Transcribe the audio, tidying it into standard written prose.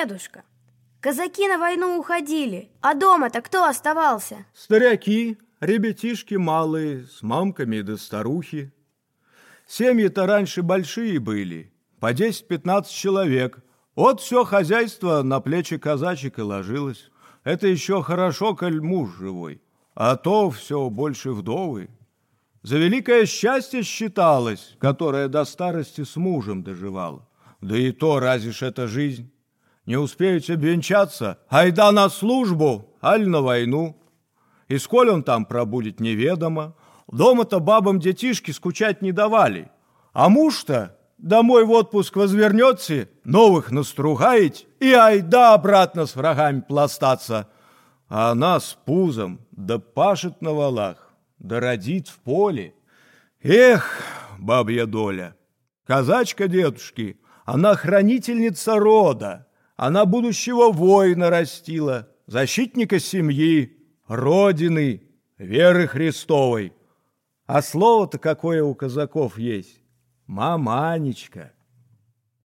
Дедушка, казаки на войну уходили, а дома-то кто оставался? Старяки, ребятишки малые, с мамками да старухи. Семьи-то раньше большие были, по 10-15 человек. Вот все хозяйство на плечи казачек и ложилось. Это еще хорошо, коль муж живой, а то все больше вдовы. За великое счастье считалось, которое до старости с мужем доживало. Да и то, разве ж это жизнь? Не успеете обвенчаться, айда на службу, аль на войну. И сколь он там пробудет, неведомо. Дома-то бабам детишки скучать не давали. А муж-то домой в отпуск возвернется, новых настругает, и айда обратно с врагами пластаться. А она с пузом, да пашет на валах, да родит в поле. Эх, бабья доля! Казачка дедушки, она хранительница рода, она будущего воина растила, защитника семьи, родины, веры Христовой. А слово-то какое у казаков есть? Маманечка.